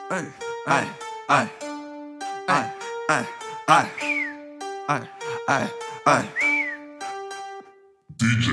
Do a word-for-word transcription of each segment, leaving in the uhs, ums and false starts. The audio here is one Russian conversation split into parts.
Ай, ай, ай, ай, ай, ай, ай, ай, ай. диджей.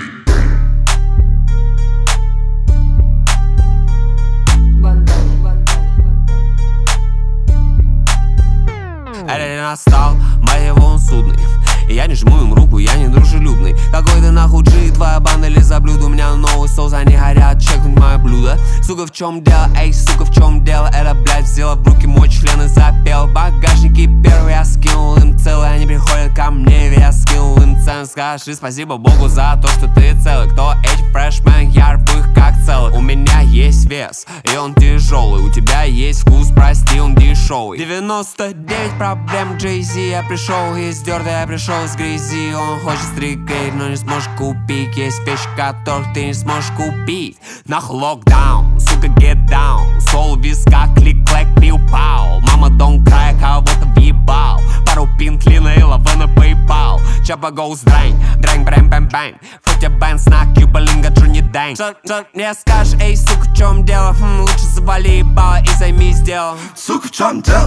Элли настал, моего он судный. И я не жму им руку, я не дружелюбный. Какой ты нахуй джи, твоя банда ли за блюдо? У меня новый соус, они горят, чекнуть мое блюдо. Сука, в чем дело, эй, сука, в чем дело? Это, блядь, взяла в руки мой член и запел. Багажники первый я скинул им целый. Они приходят ко мне, я скинул им цену. Скажи спасибо Богу за то, что ты целый. Кто эти фрешмен, я рву их как целых. У меня есть вес, и он тяжелый. У тебя есть вкус, прости, он дешевый. девяносто девять проблем Джей-Зи. Я пришел из дерда, я пришел из грязи. Он хочет стрикать, но не сможешь купить. Есть вещи, которых ты не сможешь купить. Нахуй локдаун, сука, get down. Сол виска, клик-клэк, пиу-пау. Мама, don't cry, кого-то въебал. Пару пин, клина и лава на PayPal. Чапа гоус драйн, драйн, брайм, бэм, бэм. Футя бэн, снак, юбалинга, джуни дэнг. Что, что мне скажешь, эй, сука, в чем дело? Хм, лучше завали ебало и займись делом. Сука, в чем дело?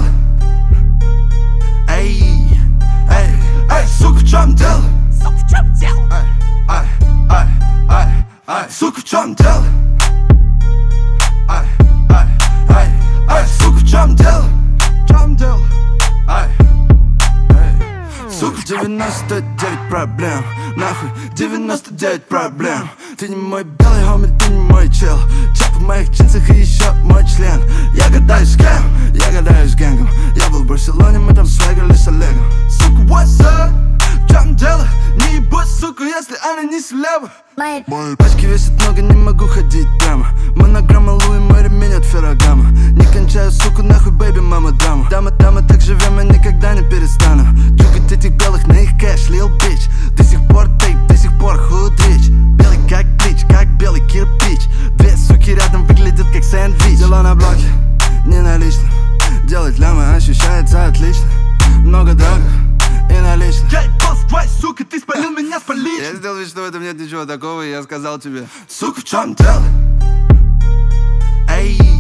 Эй, эй, эй, сука, в чем дело? Сука, в чем дело? Ай, ай, ай, ай, ай, сука, в чем дело? Ай, ай, ай, ай, сука, в чем дело? В чем дело? Ай, ай, сука, девяносто девять проблем. Нахуй, девяносто девять проблем. Ты не мой белый хоми, ты не мой чел. Чап в моих джинсах и еще мой член. Я гадаюсь с кем? Я гадаюсь с гэнгом. Я был в Барселоне, мы там свегали с Олегом. Сука, what's up? В чем дело? Не ебать, сука, если она не слева. Мои пачки весят много, не могу ходить прямо. Монограмма Луи, мой ремень от Феррагама. Не кончаю, сука, нахуй, бэйби, мама, дама. Дама, дама, так живем, я никогда не перестану. Джугать этих белых на их кэш, лил бич. До сих пор тейп, до сих пор худрич. Белый как блич, как белый кирпич. Две суки рядом выглядят как сэндвич. Дела на блоке, не налично. Делать лямы ощущается отлично. Много драгов и налично. Эй, босс, твой, сука, ты спалил меня, спалить. Я сделал вид, что в этом нет ничего такого, и я сказал тебе: сука, в чем дело? Эй.